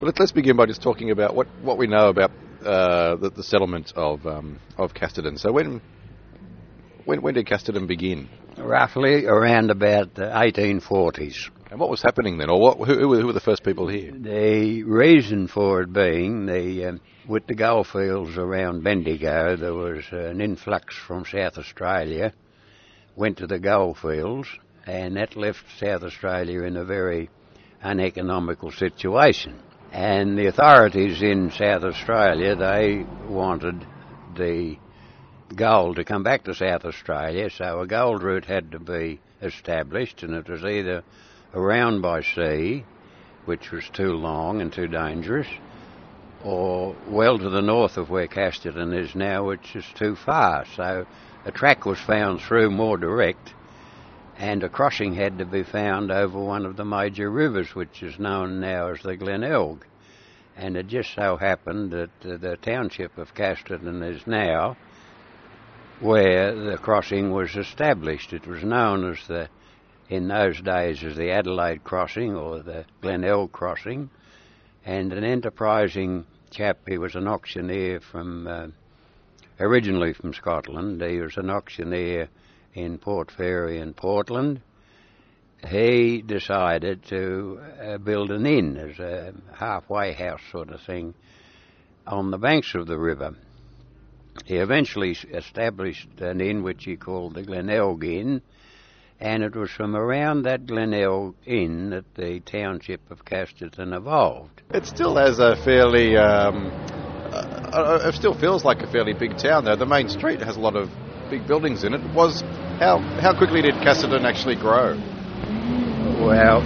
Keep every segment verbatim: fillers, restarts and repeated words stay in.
But let's, let's begin by just talking about what, what we know about uh, the, the settlement of um, of Casterton. So when when when did Casterton begin? Roughly around about the eighteen forties. And what was happening then, or what, who, who, were, who were the first people here? The reason for it being, the um, with the goldfields around Bendigo, there was an influx from South Australia, went to the goldfields, and that left South Australia in a very uneconomical situation. And the authorities in South Australia, they wanted the gold to come back to South Australia, so a gold route had to be established, and it was either around by sea, which was too long and too dangerous, or well to the north of where Casterton is now, which is too far. So a track was found through more direct, and a crossing had to be found over one of the major rivers, which is known now as the Glenelg. And it just so happened that uh, the township of Casterton is now where the crossing was established. It was known as the, in those days, as the Adelaide Crossing or the Glenelg Crossing, and an enterprising chap, he was an auctioneer from, uh, originally from Scotland, he was an auctioneer in Port Fairy in Portland. He decided to uh, build an inn as a halfway house sort of thing on the banks of the river. He eventually established an inn which he called the Glenelg Inn, and it was from around that Glenelg Inn that the township of Casterton evolved. It still has a fairly, um, uh, it still feels like a fairly big town though. The main street has a lot of big buildings in it. Was how how quickly did Casterton actually grow? Well,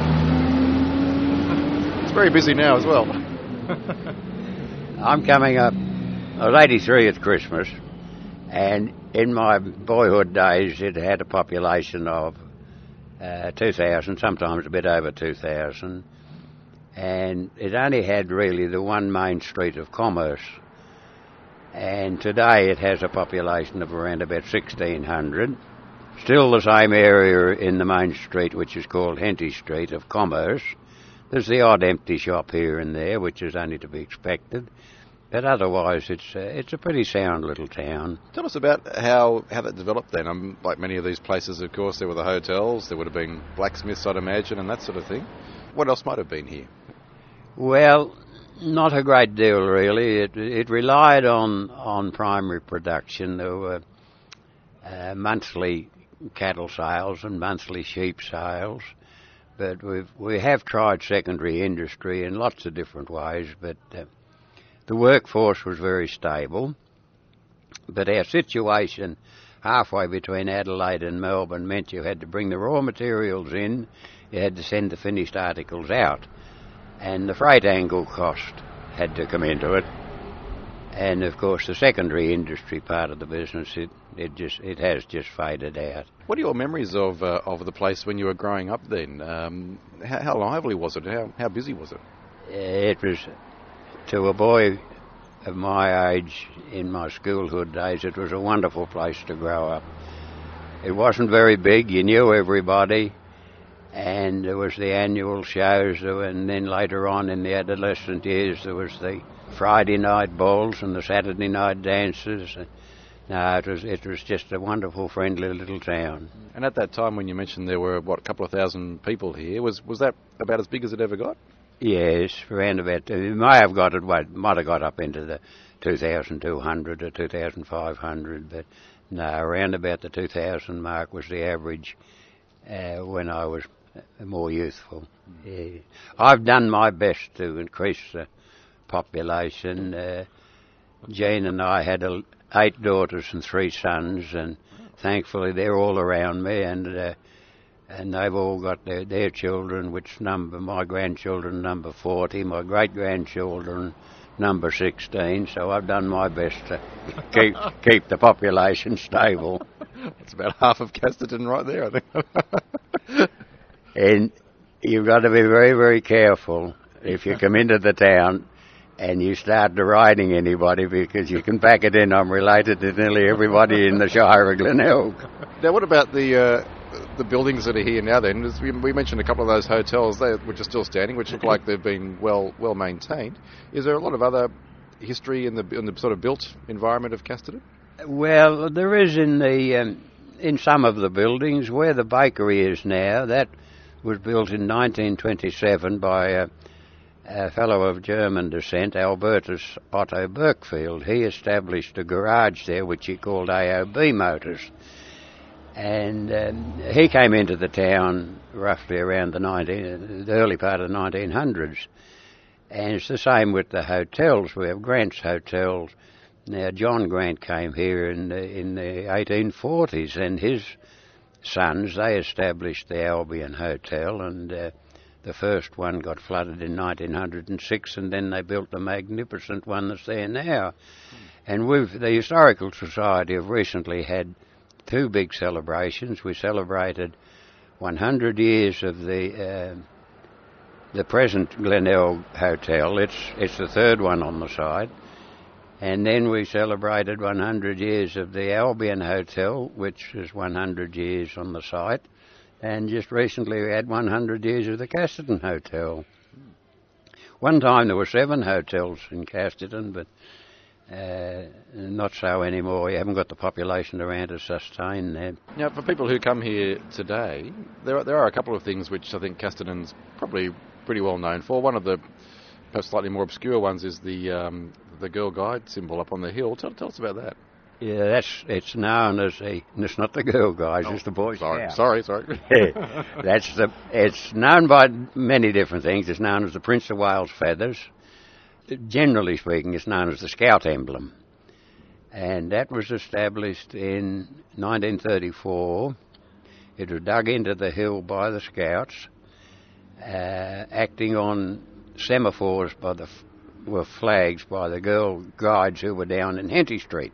it's very busy now as well. I'm coming up. I was eighty-three at Christmas, and in my boyhood days it had a population of uh, two thousand, sometimes a bit over two thousand, and it only had really the one main street of commerce. And today it has a population of around about sixteen hundred. Still the same area in the main street, which is called Henty Street, of commerce. There's the odd empty shop here and there, which is only to be expected. But otherwise, it's uh, it's a pretty sound little town. Tell us about how, how that developed then. Um, like many of these places, of course, there were the hotels, there would have been blacksmiths, I'd imagine, and that sort of thing. What else might have been here? Well, not a great deal, really. It it relied on, on primary production. There were uh, monthly cattle sales and monthly sheep sales. But we've, we have tried secondary industry in lots of different ways, but uh, the workforce was very stable. But our situation halfway between Adelaide and Melbourne meant you had to bring the raw materials in, you had to send the finished articles out, and the freight angle cost had to come into it. And of course the secondary industry part of the business, it, it just it has just faded out. What are your memories of uh, of the place when you were growing up then? Um, how, how lively was it? How how busy was it? It was, to a boy of my age in my schoolhood days, it was a wonderful place to grow up. It wasn't very big, you knew everybody, and there was the annual shows, and then later on in the adolescent years there was the Friday night balls and the Saturday night dances. No, it was it was just a wonderful, friendly little town. And at that time, when you mentioned there were, what, a couple of thousand people here, was was that about as big as it ever got? Yes, around about, it may have got it, might have got up into the two thousand two hundred or two thousand five hundred, but no, around about the two thousand mark was the average uh, when I was more youthful. Yeah. I've done my best to increase the population. Uh, Jean and I had a, eight daughters and three sons, and thankfully they're all around me, and uh, and they've all got their, their children, which number, my grandchildren number forty, my great-grandchildren number sixteen, so I've done my best to keep keep the population stable. It's about half of Casterton right there, I think. And you've got to be very, very careful if you come into the town and you start deriding anybody, because you can pack it in, I'm related to nearly everybody in the Shire of Glenelg. Now, what about the uh, the buildings that are here now, then, as we, we mentioned a couple of those hotels there, which are still standing, which look like they've been well well maintained. Is there a lot of other history in the in the sort of built environment of Casterton? Well, there is in the um, in some of the buildings. Where the bakery is now, that was built in nineteen twenty-seven by a, a fellow of German descent, Albertus Otto Berkfield. He established a garage there, which he called A O B Motors. And um, he came into the town roughly around the, nineteen, the early part of the nineteen hundreds. And it's the same with the hotels. We have Grant's Hotels. Now, John Grant came here in the, in the eighteen forties, and his sons, they established the Albion Hotel, and uh, the first one got flooded in nineteen oh six, and then they built the magnificent one that's there now. Mm. And we've, the Historical Society have recently had two big celebrations. We celebrated one hundred years of the uh, the present Glenelg Hotel. It's it's the third one on the site. And then we celebrated one hundred years of the Albion Hotel, which is one hundred years on the site. And just recently we had one hundred years of the Casterton Hotel. One time there were seven hotels in Casterton, but uh, not so anymore. You haven't got the population around to sustain that. Now, for people who come here today, there are, there are a couple of things which I think Casterton's probably pretty well known for. One of the perhaps slightly more obscure ones is the um, the Girl Guide symbol up on the hill. Tell, tell us about that. Yeah, that's it's known as a. It's not the Girl Guides, oh, it's the Boy sorry, Scouts. Sorry, sorry. That's the. It's known by many different things. It's known as the Prince of Wales feathers. Generally speaking, it's known as the Scout emblem, and that was established in nineteen thirty-four. It was dug into the hill by the Scouts, uh, acting on semaphores by the were flags by the Girl Guides who were down in Henty Street.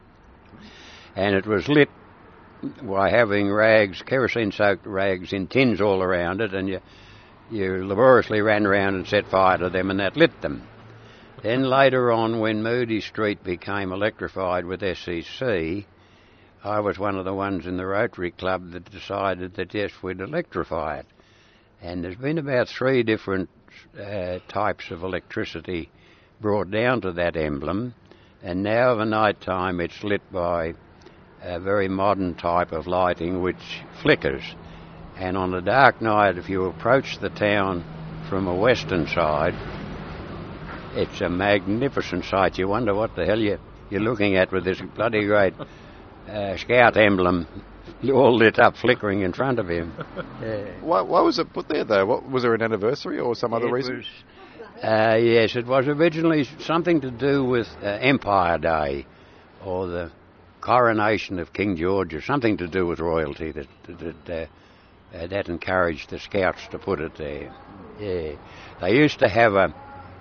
And it was lit by having rags, kerosene-soaked rags in tins all around it, and you, you laboriously ran around and set fire to them, and that lit them. Then later on, when Moody Street became electrified with S E C, I was one of the ones in the Rotary Club that decided that, yes, we'd electrify it. And there's been about three different uh, types of electricity brought down to that emblem, and now of a night time it's lit by a very modern type of lighting which flickers. And on a dark night, if you approach the town from a western side, it's a magnificent sight. You wonder what the hell you, you're looking at with this bloody great uh, Scout emblem all lit up, flickering in front of him. Yeah. Why, why was it put there, though? What, was there an anniversary or some other it reason? Was, uh, yes, it was originally something to do with uh, Empire Day, or the coronation of King George, or something to do with royalty that that, uh, uh, that encouraged the Scouts to put it there. Yeah, they used to have a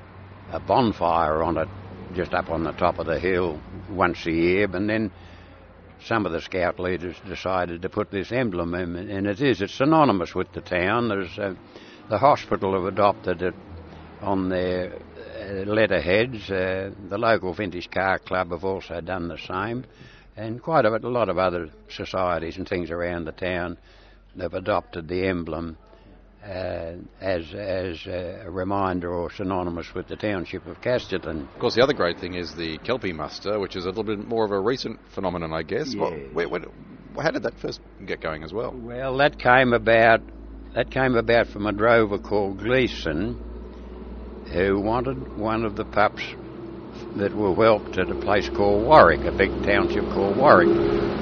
a bonfire on it, just up on the top of the hill once a year, but then some of the Scout leaders decided to put this emblem in, and it is, it's synonymous with the town. There's uh, the hospital have adopted it on their uh, letterheads. Uh, the local Vintage Car Club have also done the same, and quite a, a lot of other societies and things around the town have adopted the emblem uh, as as a reminder or synonymous with the township of Casterton. Of course, the other great thing is the Kelpie muster, which is a little bit more of a recent phenomenon, I guess. Yeah. What, where, where, how did that first get going as well? Well, that came about that came about from a drover called Gleeson, who wanted one of the pups that were whelped at a place called Warwick, a big township called Warwick.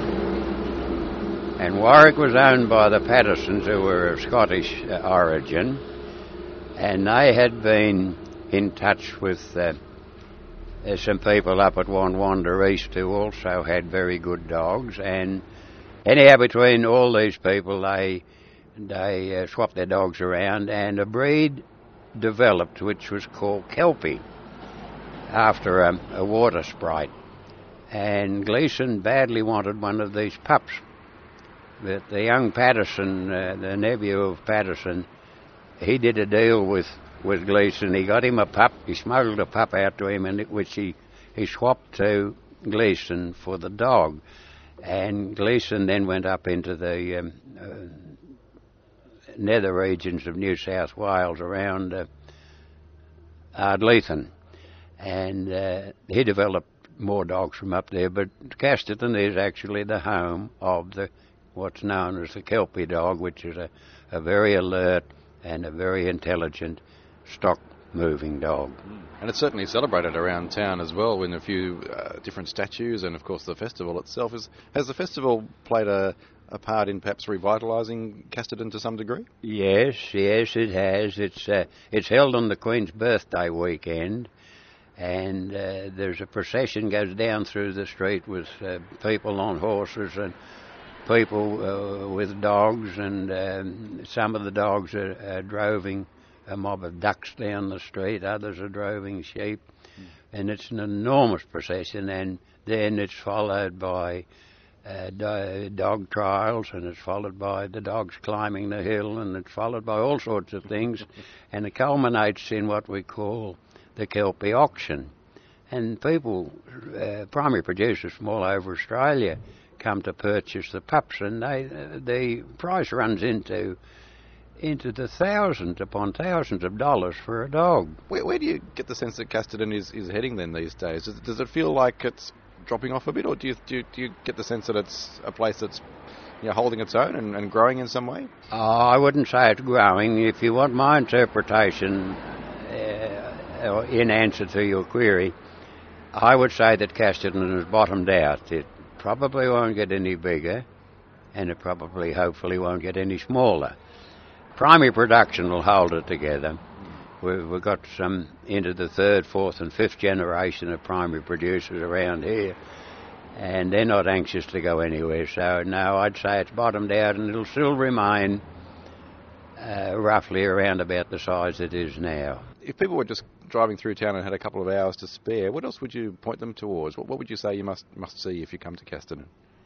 And Warwick was owned by the Pattersons, who were of Scottish uh, origin, and they had been in touch with uh, there's some people up at Wonwanda East who also had very good dogs, and anyhow, between all these people, they they uh, swapped their dogs around, and a breed developed which was called Kelpie, after a, a water sprite. And Gleeson badly wanted one of these pups. But the young Patterson, uh, the nephew of Patterson, he did a deal with, with Gleeson. He got him a pup. He smuggled a pup out to him, and it, which he, he swapped to Gleeson for the dog. And Gleeson then went up into the um, uh, nether regions of New South Wales around uh, Ardlethan, and uh, he developed more dogs from up there. But Casterton is actually the home of the what's known as the Kelpie dog, which is a, a very alert and a very intelligent stock moving dog. And it's certainly celebrated around town as well in a few uh, different statues, and of course the festival itself. Is, has the festival played a, a part in perhaps revitalising Casterton to some degree? Yes, yes it has. It's, uh, it's held on the Queen's birthday weekend, and uh, there's a procession goes down through the street with uh, people on horses and people uh, with dogs, and um, some of the dogs are, are droving a mob of ducks down the street, others are droving sheep, mm. and it's an enormous procession, and then it's followed by uh, do- dog trials, and it's followed by the dogs climbing the hill, and it's followed by all sorts of things, and it culminates in what we call the Kelpie auction. And people, uh, primary producers from all over Australia, come to purchase the pups, and they, uh, the price runs into into the thousands upon thousands of dollars for a dog. Where, where do you get the sense that Casterton is, is heading then these days? Does, does it feel like it's dropping off a bit, or do you do you, do you get the sense that it's a place that's, you know, holding its own and, and growing in some way? Oh, I wouldn't say it's growing. If you want my interpretation uh, in answer to your query, I would say that Casterton has bottomed out. It probably won't get any bigger, and it probably, hopefully, won't get any smaller. Primary production will hold it together. We've, we've got some into the third, fourth and fifth generation of primary producers around here, and they're not anxious to go anywhere. So, no, I'd say it's bottomed out, and it'll still remain uh, roughly around about the size it is now. If people were just driving through town and had a couple of hours to spare, what else would you point them towards? What, what would you say you must must see if you come to Casterton?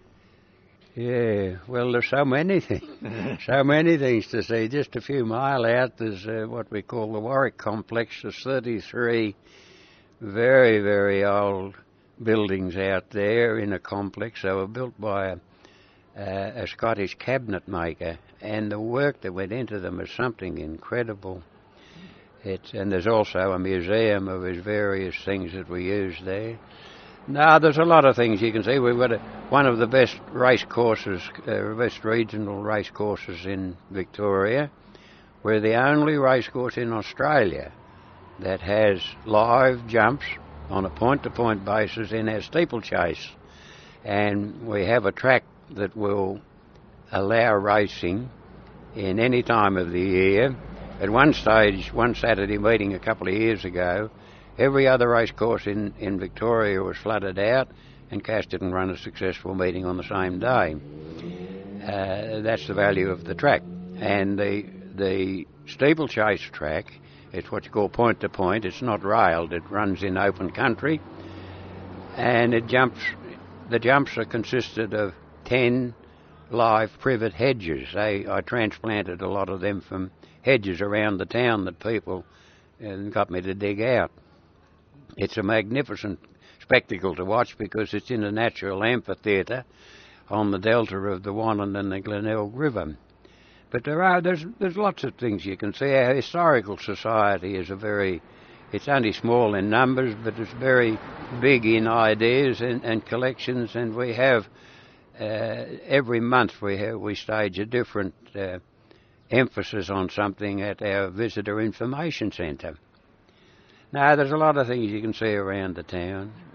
Yeah, well, there's so many things, so many things to see. Just a few mile out, there's uh, what we call the Warwick Complex. There's thirty-three very, very old buildings out there in a complex. They were built by a, uh, a Scottish cabinet maker, and the work that went into them is something incredible. It's, and there's also a museum of his various things that we use there. No, there's a lot of things you can see. We've got a, one of the best race courses, uh, best regional race courses in Victoria. We're the only race course in Australia that has live jumps on a point-to-point basis in our steeplechase. And we have a track that will allow racing in any time of the year. At one stage, one Saturday meeting a couple of years ago, every other race course in, in Victoria was flooded out, and Casterton ran a successful meeting on the same day. Uh, that's the value of the track. And the the steeplechase track, it's what you call point to point. It's not railed. It runs in open country, and it jumps. The jumps are consisted of ten live privet hedges. They, I transplanted a lot of them from hedges around the town that people uh, got me to dig out. It's a magnificent spectacle to watch because it's in a natural amphitheatre on the delta of the Wannon and the Glenelg River. But there are there's there's lots of things you can see. Our historical society is a very, it's only small in numbers, but it's very big in ideas and, and collections. And we have uh, every month we have we stage a different uh, emphasis on something at our visitor information centre. Now, there's a lot of things you can see around the town.